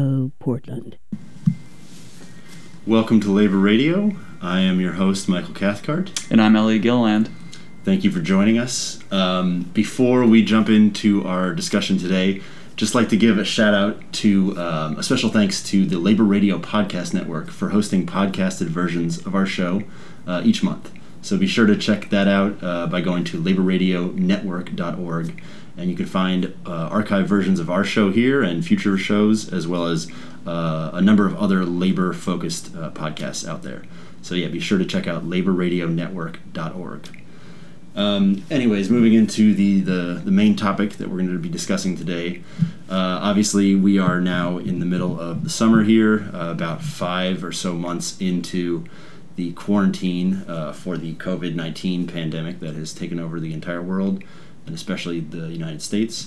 Radio, Portland. Welcome to Labor Radio. I am your host, Michael Cathcart. And I'm Elliot Gilliland. Thank you for joining us. Before we jump into our discussion today, just like to give a shout out to a special thanks to the Labor Radio Podcast Network for hosting podcasted versions of our show each month. So be sure to check that out by going to laborradionetwork.org, and you can find archived versions of our show here and future shows, as well as a number of other labor-focused podcasts out there. So yeah, be sure to check out laborradionetwork.org. Anyways, moving into the main topic that we're going to be discussing today. Obviously, we are now in the middle of the summer here, about 5 or so months into the quarantine for the COVID-19 pandemic that has taken over the entire world, and especially the United States.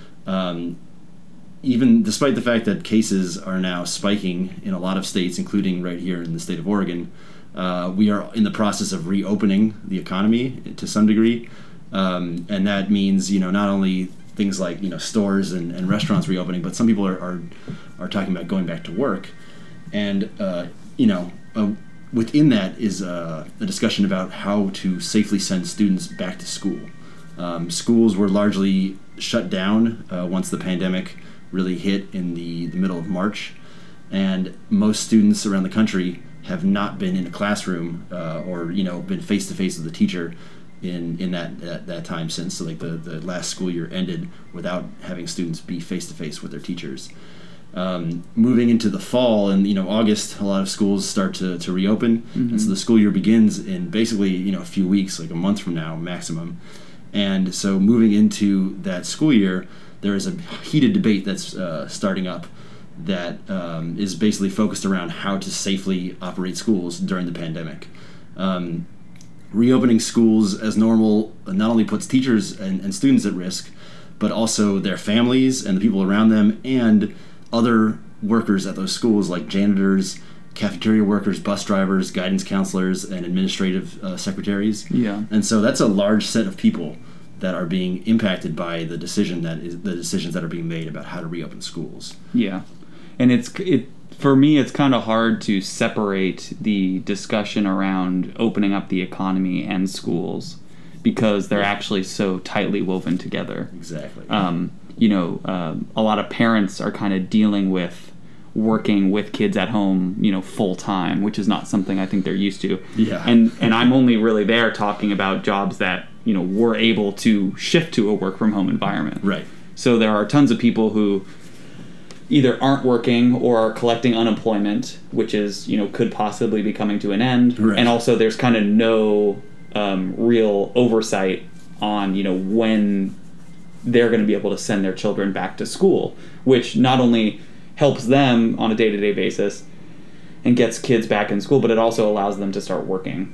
Even despite the fact that cases are now spiking in a lot of states, including right here in the state of Oregon, we are in the process of reopening the economy to some degree, and that means not only things like stores and restaurants reopening, but some people are talking about going back to work, and within that is a discussion about how to safely send students back to school. Schools were largely shut down once the pandemic really hit in the middle of March, and most students around the country have not been in a classroom or been face to face with a teacher in that time since. So like the last school year ended without having students be face to face with their teachers. Moving into the fall and August, a lot of schools start to reopen, and so the school year begins in basically a few weeks, like a month from now maximum. And so moving into that school year, there is a heated debate that's starting up that is basically focused around how to safely operate schools during the pandemic. Reopening schools as normal not only puts teachers and students at risk, but also their families and the people around them and other workers at those schools like janitors, cafeteria workers, bus drivers, guidance counselors, and administrative secretaries. Yeah. And so that's a large set of people that are being impacted by the decisions that are being made about how to reopen schools. Yeah. And for me, it's kind of hard to separate the discussion around opening up the economy and schools because they're actually so tightly woven together. Exactly. A lot of parents are kind of dealing with working with kids at home, full time, which is not something I think they're used to. Yeah. And I'm only really there talking about jobs that, were able to shift to a work from home environment. Right. So there are tons of people who either aren't working or are collecting unemployment, which is, could possibly be coming to an end. Right. And also there's kind of no real oversight on, when they're going to be able to send their children back to school, which not only helps them on a day-to-day basis and gets kids back in school, but it also allows them to start working.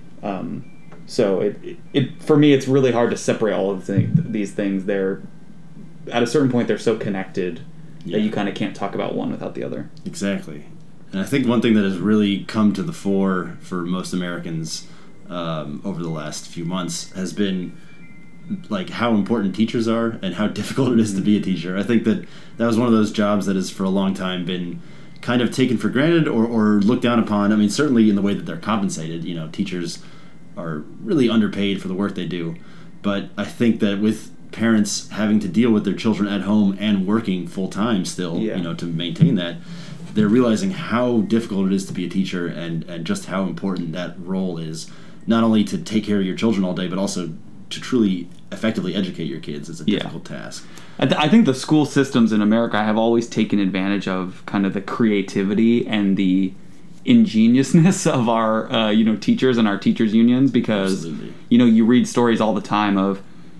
So it for me, it's really hard to separate all of these things. They're, at a certain point, they're so connected that you kind of can't talk about one without the other. Exactly. And I think one thing that has really come to the fore for most Americans over the last few months has been like how important teachers are and how difficult it is to be a teacher. I think that was one of those jobs that has for a long time been kind of taken for granted or looked down upon. I mean, certainly in the way that they're compensated. Teachers are really underpaid for the work they do. But I think that with parents having to deal with their children at home and working full time still, to maintain that, they're realizing how difficult it is to be a teacher and just how important that role is, not only to take care of your children all day, but also to truly effectively educate your kids. Is a difficult task. I think the school systems in America have always taken advantage of kind of the creativity and the ingeniousness of our teachers and our teachers unions, because Absolutely. You read stories all the time of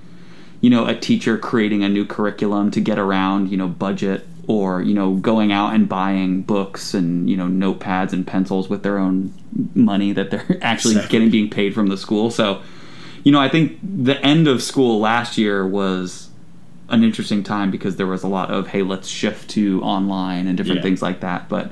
a teacher creating a new curriculum to get around budget, or going out and buying books and notepads and pencils with their own money that they're actually being paid from the school. So I think the end of school last year was an interesting time because there was a lot of, hey, let's shift to online and different things like that. But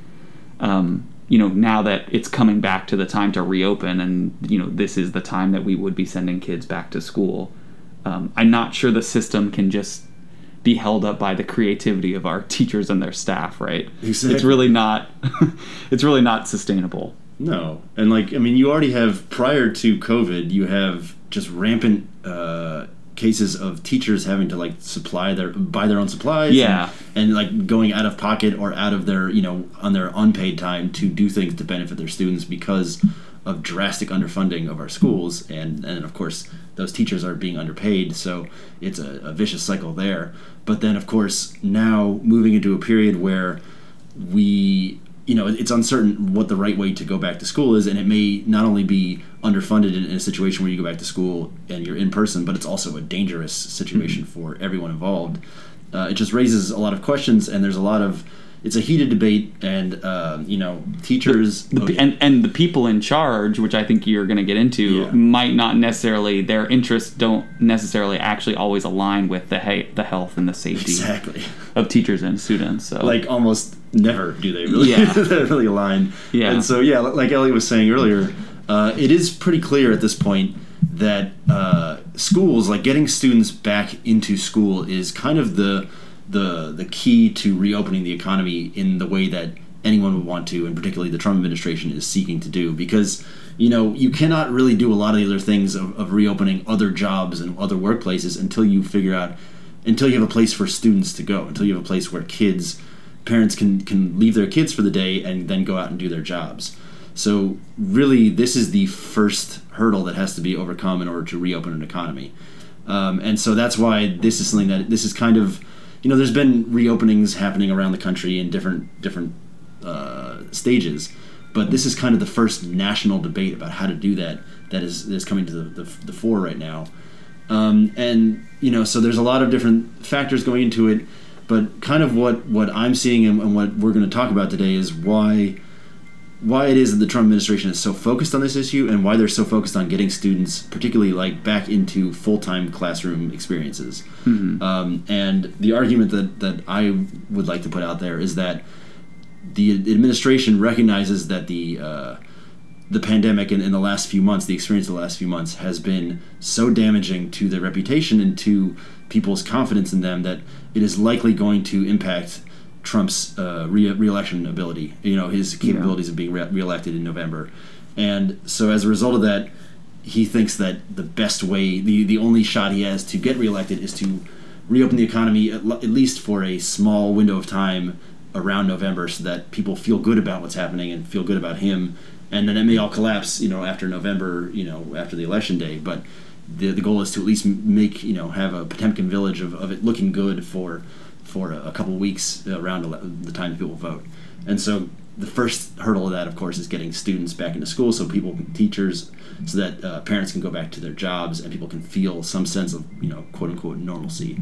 now that it's coming back to the time to reopen, and this is the time that we would be sending kids back to school, I'm not sure the system can just be held up by the creativity of our teachers and their staff, right? Exactly. It's really not it's really not sustainable. No. And you already have, prior to COVID, you have just rampant cases of teachers having to buy their own supplies, Yeah. and going out of pocket or out of their, on their unpaid time to do things to benefit their students because of drastic underfunding of our schools, and of course those teachers are being underpaid, so it's a vicious cycle there. But then of course now moving into a period where it's uncertain what the right way to go back to school is, and it may not only be underfunded in a situation where you go back to school and you're in person, but it's also a dangerous situation for everyone involved. It just raises a lot of questions, and it's a heated debate, and teachers and the people in charge, which I think you're going to get into, might not necessarily, their interests don't necessarily actually always align with the health and the safety of teachers and students. So almost never do they really really align. Yeah. And so like Elliot was saying earlier, it is pretty clear at this point that schools, getting students back into school, is kind of the key to reopening the economy in the way that anyone would want to, and particularly the Trump administration is seeking to do, because you cannot really do a lot of the other things of reopening other jobs and other workplaces until you have a place for students to go, until you have a place where parents can leave their kids for the day and then go out and do their jobs. So really, this is the first hurdle that has to be overcome in order to reopen an economy. And so that's why this is kind of, there's been reopenings happening around the country in different stages, but this is kind of the first national debate about how to do that is coming to the fore right now. So there's a lot of different factors going into it, but kind of what I'm seeing and what we're going to talk about today is why it is that the Trump administration is so focused on this issue, and why they're so focused on getting students, particularly back into full-time classroom experiences. Mm-hmm. And the argument that I would like to put out there is that the administration recognizes that the pandemic in the last few months, the experience of the last few months, has been so damaging to their reputation and to people's confidence in them that it is likely going to impact Trump's re-election ability, his capabilities of being re-elected in November. And so as a result of that, he thinks that the best way, the only shot he has to get re-elected is to reopen the economy at least for a small window of time around November, so that people feel good about what's happening and feel good about him. And then it may all collapse, after November, after the election day. But the goal is to at least make, have a Potemkin village of it looking good for a couple of weeks around the time that people vote. And so the first hurdle of that, of course, is getting students back into school, so teachers, so that parents can go back to their jobs and people can feel some sense of, quote unquote, normalcy.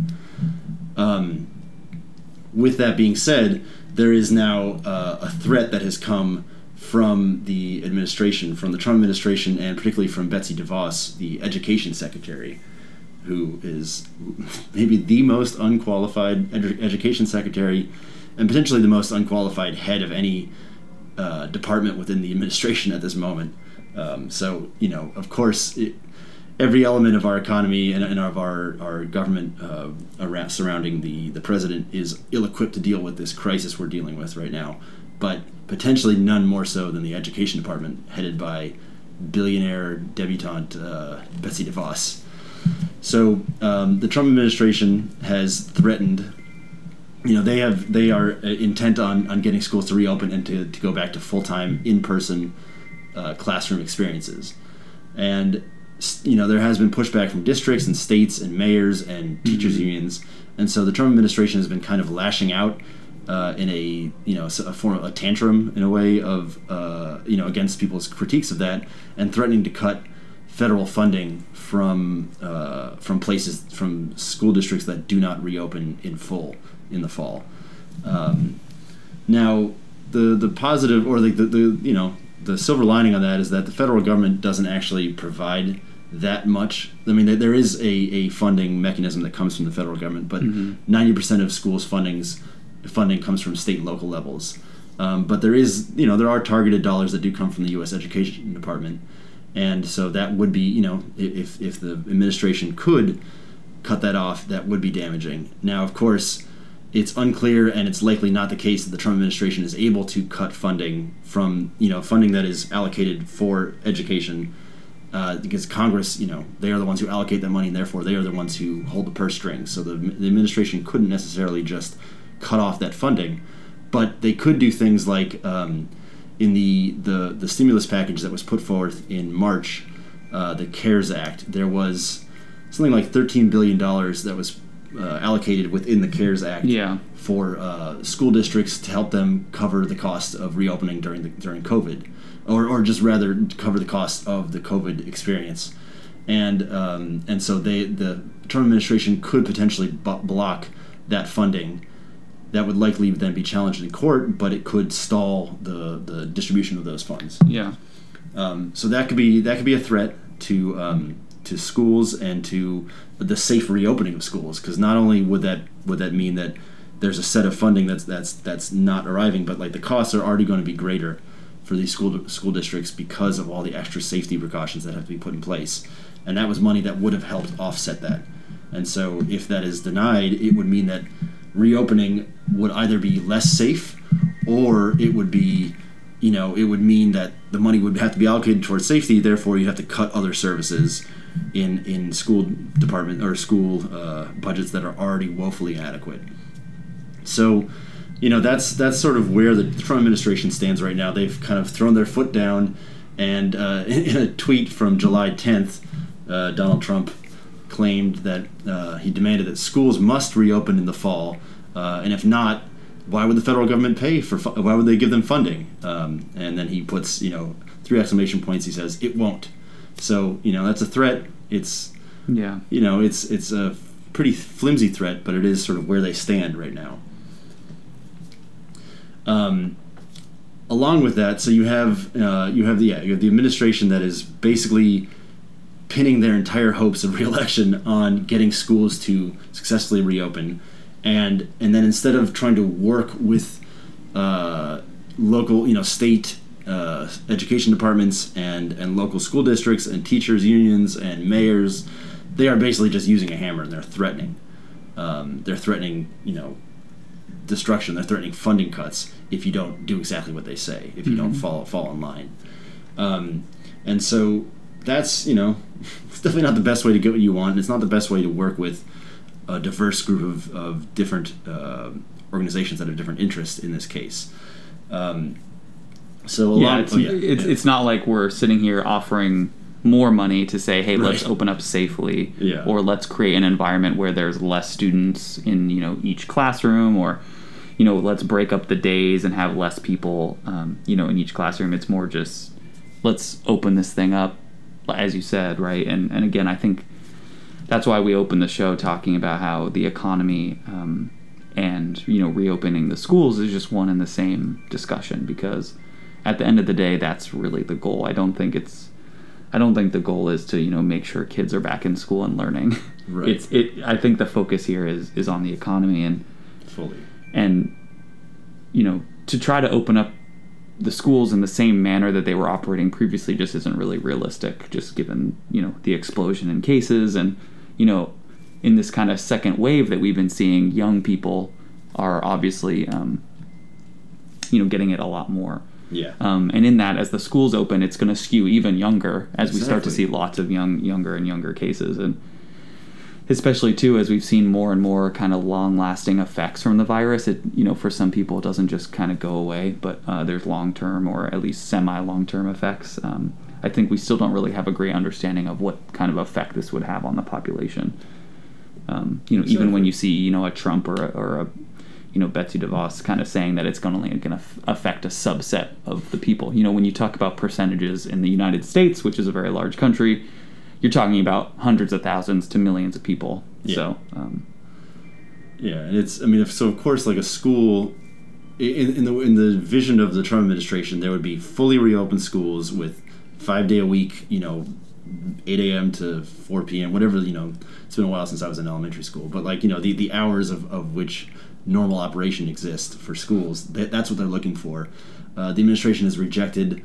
With that being said, there is now a threat that has come from the administration, from the Trump administration, and particularly from Betsy DeVos, the education secretary, who is maybe the most unqualified education secretary, and potentially the most unqualified head of any department within the administration at this moment. So, of course, every element of our economy and of our government surrounding the president is ill-equipped to deal with this crisis we're dealing with right now, but potentially none more so than the education department headed by billionaire debutante Betsy DeVos. So the Trump administration has threatened, they are intent on getting schools to reopen and to go back to full-time in-person classroom experiences. And, there has been pushback from districts and states and mayors and teachers unions. And so the Trump administration has been kind of lashing out in a form of a tantrum, in a way, of against people's critiques of that, and threatening to cut federal funding from school districts that do not reopen in full in the fall. Now, the positive, or the silver lining on that, is that the federal government doesn't actually provide that much. I mean, there is a funding mechanism that comes from the federal government, but 90% of schools' funding comes from state and local levels. But there are targeted dollars that do come from the U.S. Education Department. And so that would be, if the administration could cut that off, that would be damaging. Now, of course, it's unclear, and it's likely not the case that the Trump administration is able to cut funding from, funding that is allocated for education, because Congress, they are the ones who allocate that money, and therefore they are the ones who hold the purse strings. So the administration couldn't necessarily just cut off that funding, but they could do things like in the stimulus package that was put forth in March, the CARES Act, there was something like $13 billion that was allocated within the CARES Act for school districts to help them cover the cost of reopening during COVID, or just rather cover the cost of the COVID experience, and so the Trump administration could potentially block that funding. That would likely then be challenged in court, but it could stall the distribution of those funds. Yeah. So that could be a threat to schools and to the safe reopening of schools, because not only would that mean that there's a set of funding that's not arriving, but like the costs are already going to be greater for these school districts because of all the extra safety precautions that have to be put in place, and that was money that would have helped offset that. And so if that is denied, it would mean that reopening would either be less safe, or it would be, it would mean that the money would have to be allocated towards safety. Therefore, you'd have to cut other services in school department or school budgets that are already woefully inadequate. So, that's sort of where the Trump administration stands right now. They've kind of thrown their foot down, and in a tweet from July 10th, Donald Trump claimed that he demanded that schools must reopen in the fall, and if not, why would the federal government pay for? Why would they give them funding? And then he puts, 3 exclamation points. He says it won't. So that's a threat. It's it's a pretty flimsy threat, but it is sort of where they stand right now. Along with that, so you have the administration that is basically pinning their entire hopes of re-election on getting schools to successfully reopen, and then instead of trying to work with local, state education departments and local school districts and teachers unions and mayors, they are basically just using a hammer, and they're threatening. Destruction. They're threatening funding cuts if you don't do exactly what they say, if you don't fall in line. And so that's, it's definitely not the best way to get what you want, and it's not the best way to work with a diverse group of different organizations that have different interests in this case. It's not like we're sitting here offering more money to say, hey, let's Right. open up safely, Yeah. or let's create an environment where there's less students in each classroom, or let's break up the days and have less people in each classroom. It's more just let's open this thing up, as you said, right? And again, I think that's why we opened the show talking about how the economy and reopening the schools is just one and the same discussion, because at the end of the day, that's really the goal. I don't think the goal is to make sure kids are back in school and learning. Right. I think the focus here is on the economy and Fully. and to try to open up the schools in the same manner that they were operating previously just isn't really realistic, just given the explosion in cases, and in this kind of second wave that we've been seeing, young people are obviously getting it a lot more. Yeah. And in that, as the schools open, it's going to skew even younger as we start to Exactly. see lots of younger cases. And especially, too, as we've seen more and more kind of long-lasting effects from the virus, it for some people, it doesn't just kind of go away, but there's long-term or at least semi-long-term effects. I think we still don't really have a great understanding of what kind of effect this would have on the population. Even when you see, a Trump or a Betsy DeVos kind of saying that it's only going to affect a subset of the people. When you talk about percentages in the United States, which is a very large country, you're talking about hundreds of thousands to millions of people. Yeah. So, and it's, of course, like a school, in the vision of the Trump administration, there would be fully reopened schools with 5-day a week, 8 a.m. to 4 p.m., whatever, it's been a while since I was in elementary school, but the hours of which normal operation exists for schools, that's what they're looking for. The administration has rejected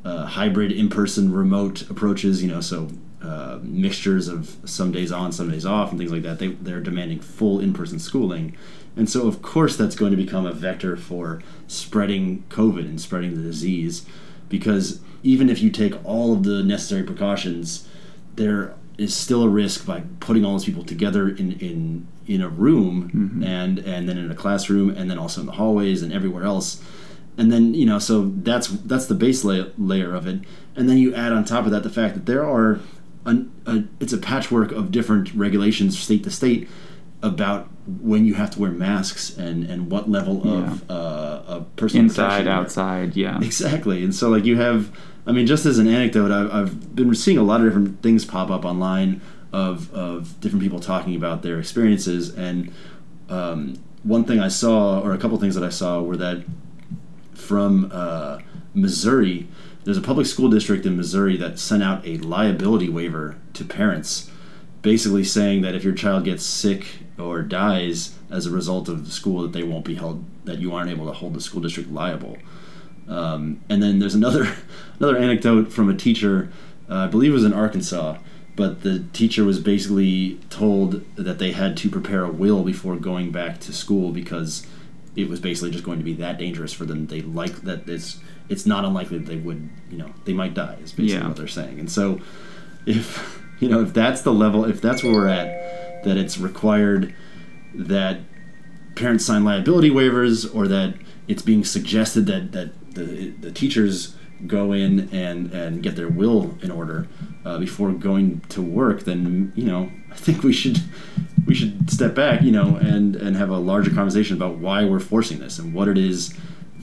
hybrid, in-person, remote approaches. So mixtures of some days on, some days off, and things like that. They're demanding full in-person schooling, and so of course that's going to become a vector for spreading COVID and spreading the disease, because even if you take all of the necessary precautions, there is still a risk by putting all those people together in a room, mm-hmm. and then in a classroom, and then also in the hallways and everywhere else. And then, so that's the base layer of it. And then you add on top of that the fact that there are it's a patchwork of different regulations state to state about when you have to wear masks and what level of personal inside, protection outside, yeah. Exactly. And so you have, just as an anecdote, I've been seeing a lot of different things pop up online of different people talking about their experiences. And one thing I saw, or a couple things that I saw, were that from Missouri, there's a public school district in Missouri that sent out a liability waiver to parents, basically saying that if your child gets sick or dies as a result of school, that they won't be held, that you aren't able to hold the school district liable. And then there's another anecdote from a teacher, I believe it was in Arkansas, but the teacher was basically told that they had to prepare a will before going back to school because it was basically just going to be that dangerous for them. They like that it's not unlikely that they would, they might die, is basically what they're saying. And so if that's the level, if that's where we're at, that it's required that parents sign liability waivers, or that it's being suggested that the teachers go in and get their will in order before going to work, then I think we should step back, and have a larger conversation about why we're forcing this and what it is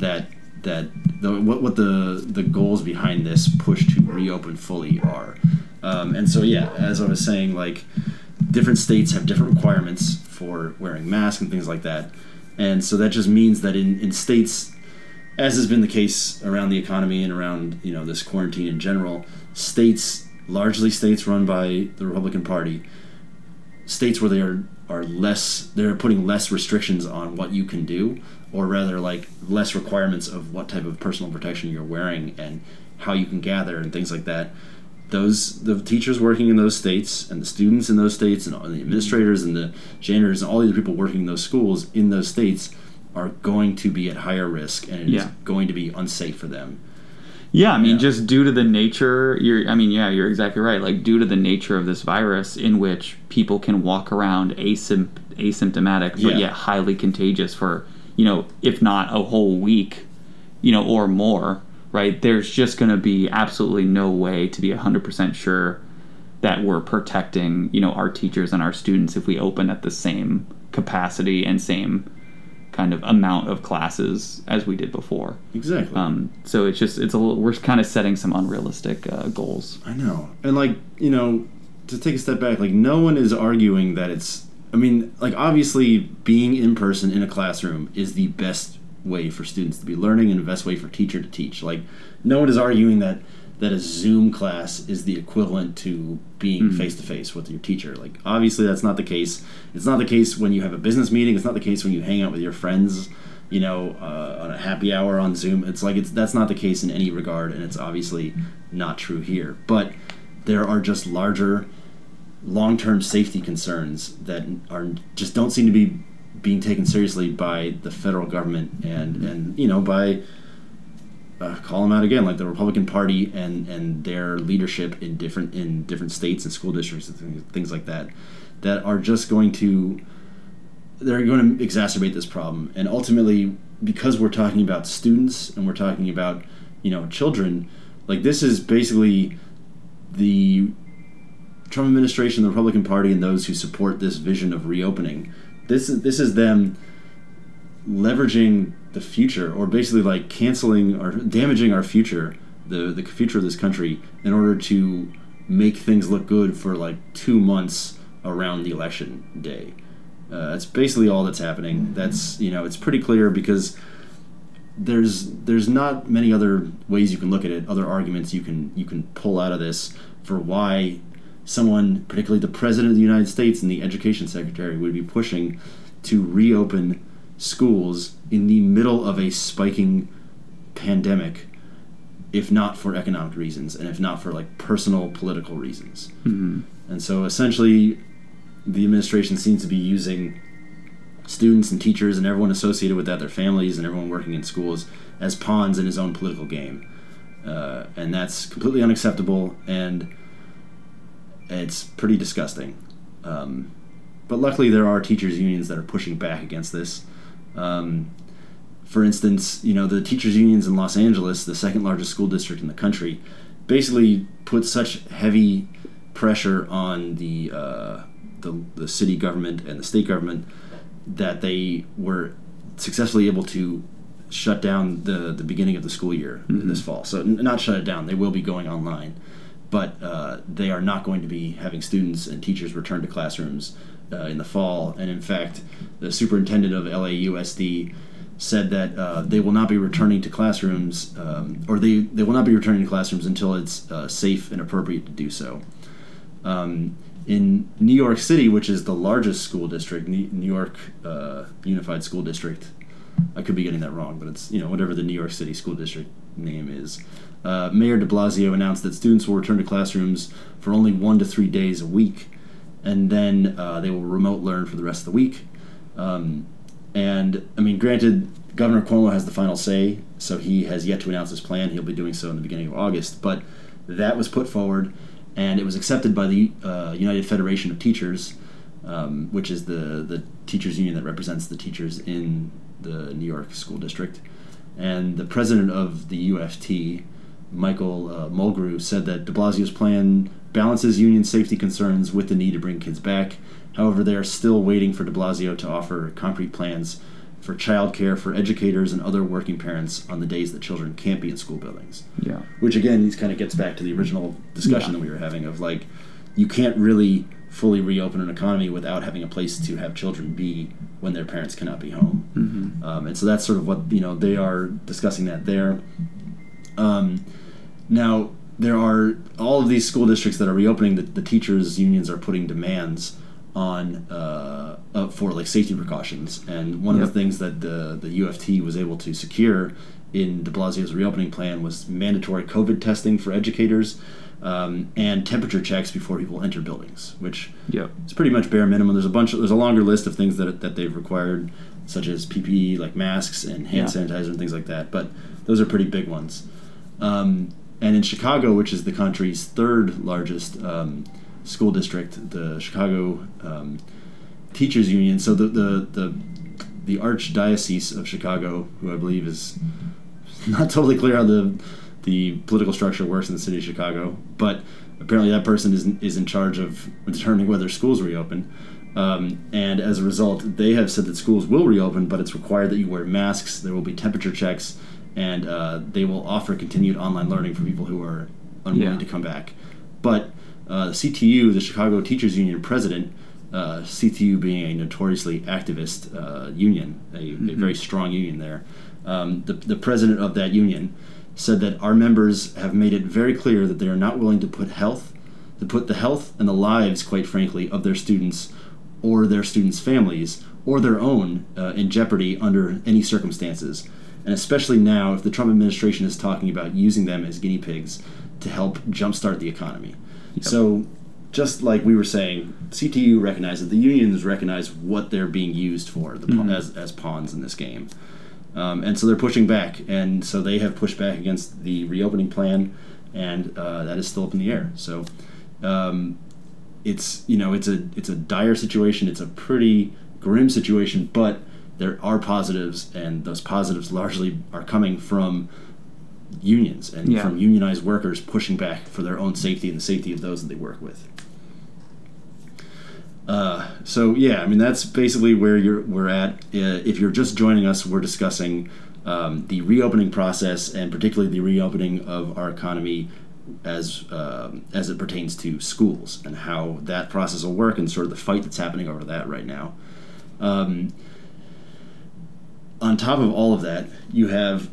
what the goals behind this push to reopen fully are. And so as I was saying, different states have different requirements for wearing masks and things like that, and so that just means that in states, as has been the case around the economy and around this quarantine in general, largely states run by the Republican Party, states where they they're putting less restrictions on what you can do, or rather less requirements of what type of personal protection you're wearing and how you can gather and things like that. The teachers working in those states and the students in those states and the administrators and the janitors and all the other people working in those schools in those states are going to be at higher risk, and it is going to be unsafe for them. Yeah, just due to the nature, you're exactly right. Due to the nature of this virus, in which people can walk around asymptomatic, but yet highly contagious for, if not a whole week, or more, right? There's just going to be absolutely no way to be 100% sure that we're protecting, our teachers and our students if we open at the same capacity and same kind of amount of classes as we did before. Exactly. So it's a little, we're kind of setting some unrealistic goals. I know. And to take a step back, no one is arguing that it's, obviously being in person in a classroom is the best way for students to be learning and the best way for teacher to teach. No one is arguing that a Zoom class is the equivalent to being face-to-face with your teacher. Obviously that's not the case. It's not the case when you have a business meeting. It's not the case when you hang out with your friends, on a happy hour on Zoom. That's not the case in any regard, and it's obviously not true here. But there are just larger, long-term safety concerns that just don't seem to be being taken seriously by the federal government and by call them out again, the Republican Party and their leadership in different states and school districts and things like that are just going to exacerbate this problem. And ultimately, because we're talking about students and we're talking about children, this is basically the Trump administration, the Republican Party, and those who support this vision of reopening. This is them leveraging the future, or basically canceling or damaging our future, the future of this country, in order to make things look good for 2 months around the election day. That's basically all that's happening. That's it's pretty clear, because there's not many other ways you can look at it, other arguments you can pull out of this for why someone, particularly the President of the United States and the Education Secretary, would be pushing to reopen schools in the middle of a spiking pandemic if not for economic reasons and if not for like personal political reasons. Mm-hmm. And so essentially the administration seems to be using students and teachers and everyone associated with that, their families and everyone working in schools, as pawns in his own political game. And that's completely unacceptable, and it's pretty disgusting. But luckily there are teachers' unions that are pushing back against this. For instance, the teachers' unions in Los Angeles, the second largest school district in the country, basically put such heavy pressure on the city government and the state government that they were successfully able to shut down the beginning of the school year this fall. So not shut it down, they will be going online, but they are not going to be having students and teachers return to classrooms in the fall. And in fact, the superintendent of LAUSD said that they will not be returning to classrooms, or they will not be returning to classrooms until it's safe and appropriate to do so. In New York City, which is the largest school district, New York Unified School District, I could be getting that wrong, but it's whatever the New York City School District name is. Mayor de Blasio announced that students will return to classrooms for only 1 to 3 days a week, and then they will remote learn for the rest of the week. And I mean, granted, Governor Cuomo has the final say, so he has yet to announce his plan. He'll be doing so in the beginning of August, but that was put forward, and it was accepted by the United Federation of Teachers, which is the teachers union that represents the teachers in the New York School District. And the president of the UFT, Michael Mulgrew, said that de Blasio's plan balances union safety concerns with the need to bring kids back. However, they are still waiting for de Blasio to offer concrete plans for childcare for educators and other working parents on the days that children can't be in school buildings. Yeah. Which again, this kind of gets back to the original discussion that we were having of like, you can't really fully reopen an economy without having a place to have children be when their parents cannot be home. Mm-hmm. And so that's sort of what, they are discussing that there. Now, there are all of these school districts that are reopening, the teachers' unions are putting demands on for like safety precautions, and one of the things that the UFT was able to secure in de Blasio's reopening plan was mandatory COVID testing for educators, and temperature checks before people enter buildings, which is pretty much bare minimum. There's a longer list of things that they've required, such as PPE, like masks and hand sanitizer and things like that, but those are pretty big ones. And in Chicago, which is the country's third largest school district, the Chicago Teachers Union. So the Archdiocese of Chicago, who I believe is not totally clear how the political structure works in the city of Chicago, but apparently that person is in charge of determining whether schools reopen. And as a result, they have said that schools will reopen, but it's required that you wear masks. There will be temperature checks, and they will offer continued online learning for people who are unwilling to come back. But CTU, the Chicago Teachers Union president, CTU being a notoriously activist union, a very strong union there, the president of that union said that our members have made it very clear that they are not willing to put the health and the lives, quite frankly, of their students or their students' families or their own in jeopardy under any circumstances. And especially now, if the Trump administration is talking about using them as guinea pigs to help jumpstart the economy. Yep. So, just like we were saying, CTU recognizes, the unions recognize what they're being used for as pawns in this game. And so they're pushing back. And so they have pushed back against the reopening plan, and that is still up in the air. So it's a dire situation. It's a pretty grim situation, but there are positives, and those positives largely are coming from unions and from unionized workers pushing back for their own safety and the safety of those that they work with. That's basically where we're at. If you're just joining us, we're discussing the reopening process, and particularly the reopening of our economy as it pertains to schools, and how that process will work, and sort of the fight that's happening over that right now. On top of all of that, you have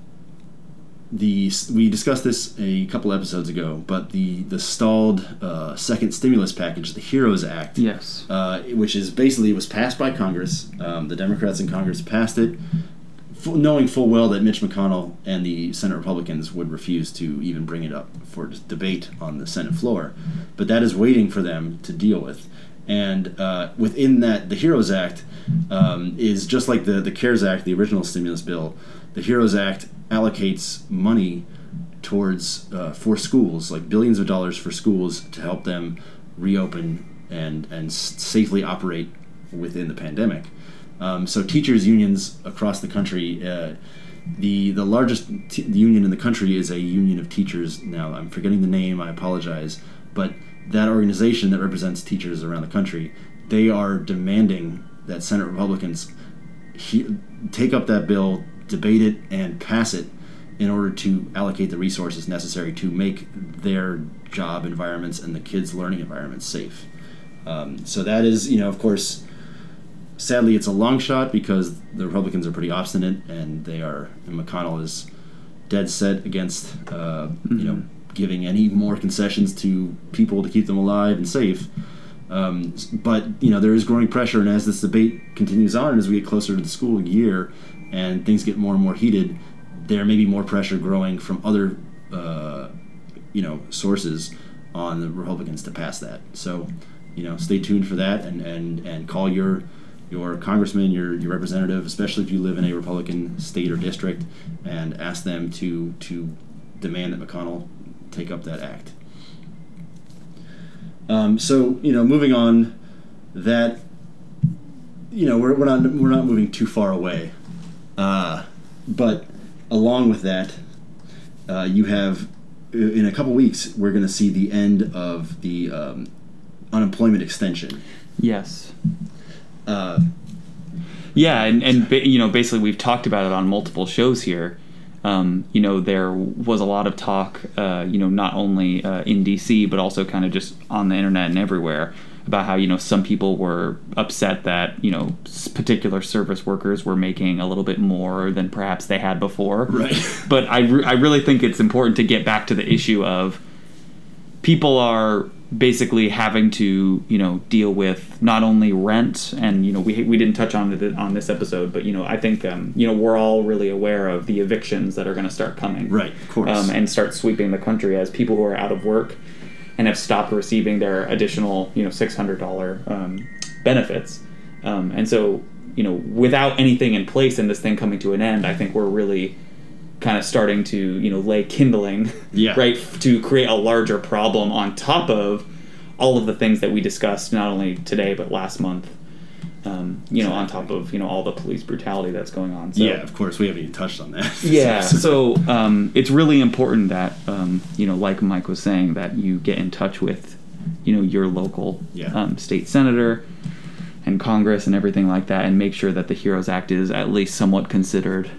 we discussed this a couple episodes ago, but the stalled second stimulus package, the HEROES Act, which is basically, it was passed by Congress. The Democrats in Congress passed it knowing full well that Mitch McConnell and the Senate Republicans would refuse to even bring it up for debate on the Senate floor. But that is waiting for them to deal with. And within that, the HEROES Act is just like the CARES Act, the original stimulus bill. The HEROES Act allocates money towards for schools, like billions of dollars for schools to help them reopen and safely operate within the pandemic. So teachers' unions across the country, the largest union in the country is a union of teachers. Now, I'm forgetting the name, I apologize, but that organization that represents teachers around the country, they are demanding that Senate Republicans take up that bill, debate it, and pass it in order to allocate the resources necessary to make their job environments and the kids' learning environments safe. So that is, of course, sadly it's a long shot because the Republicans are pretty obstinate and McConnell is dead set against, giving any more concessions to people to keep them alive and safe. But there is growing pressure, and as this debate continues on, and as we get closer to the school year and things get more and more heated, there may be more pressure growing from other sources on the Republicans to pass that. So stay tuned for that, and call your congressman, your representative, especially if you live in a Republican state or district, and ask them to demand that McConnell take up that act. Moving on, that we're not moving too far away, but along with that, you have in a couple weeks we're going to see the end of the unemployment extension. Yes. Basically we've talked about it on multiple shows here. There was a lot of talk, not only in DC, but also kind of just on the internet and everywhere about how, some people were upset that, particular service workers were making a little bit more than perhaps they had before. Right. But I really think it's important to get back to the issue of people are basically having to, deal with not only rent, and, we didn't touch on it on this episode, but, I think, we're all really aware of the evictions that are going to start coming. Right, of course. And start sweeping the country as people who are out of work and have stopped receiving their additional, $600 benefits. And so, without anything in place and this thing coming to an end, I think we're really kind of starting to, lay kindling, right, to create a larger problem on top of all of the things that we discussed, not only today, but last month, exactly. On top of, all the police brutality that's going on. So, yeah, of course, we haven't even touched on that. Yeah, so it's really important that, like Mike was saying, that you get in touch with, your local state senator and Congress and everything like that, and make sure that the HEROES Act is at least somewhat considered.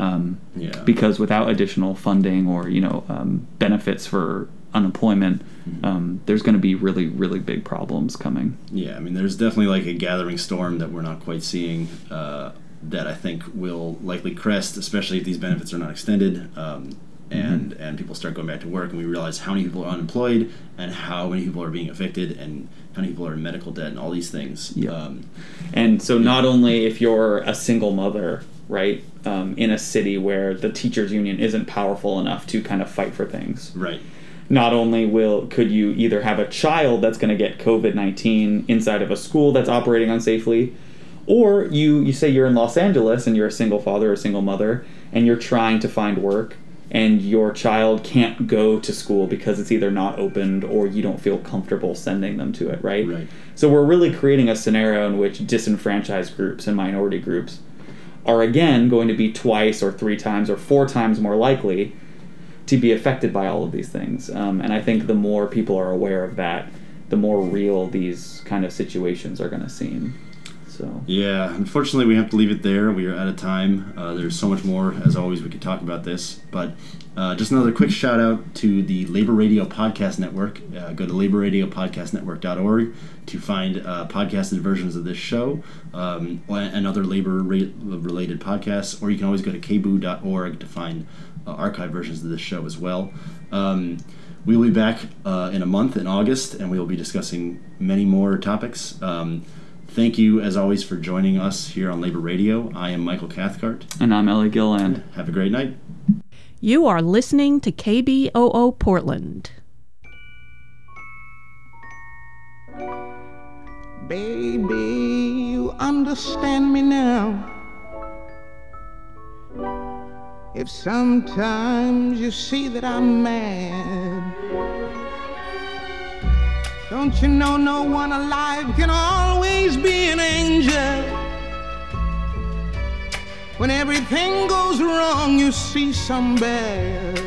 Because without additional funding or benefits for unemployment, there's going to be really, really big problems coming. Yeah, there's definitely like a gathering storm that we're not quite seeing that I think will likely crest, especially if these benefits are not extended and people start going back to work, and we realize how many people are unemployed and how many people are being evicted and how many people are in medical debt and all these things. And so not only if you're a single mother, right, in a city where the teachers union isn't powerful enough to kind of fight for things. Right. Not only could you either have a child that's going to get COVID-19 inside of a school that's operating unsafely, or you say you're in Los Angeles and you're a single father or single mother and you're trying to find work and your child can't go to school because it's either not opened or you don't feel comfortable sending them to it, right? Right. So we're really creating a scenario in which disenfranchised groups and minority groups are again going to be twice or 3 times or 4 times more likely to be affected by all of these things. And I think the more people are aware of that, the more real these kind of situations are going to seem. So yeah, unfortunately we have to leave it there. We are out of time. There's so much more, as always, we could talk about this. But just another quick shout out to the Labor Radio Podcast Network. Go to laborradiopodcastnetwork.org to find podcasted versions of this show and other labor-related podcasts. Or you can always go to kboo.org to find archived versions of this show as well. We will be back in a month in August, and we will be discussing many more topics. Thank you, as always, for joining us here on Labor Radio. I am Michael Cathcart. And I'm Ellie Gilland. Have a great night. You are listening to KBOO Portland. Baby, you understand me now. If sometimes you see that I'm mad, don't you know no one alive can always be an angel? When everything goes wrong, you see some bad.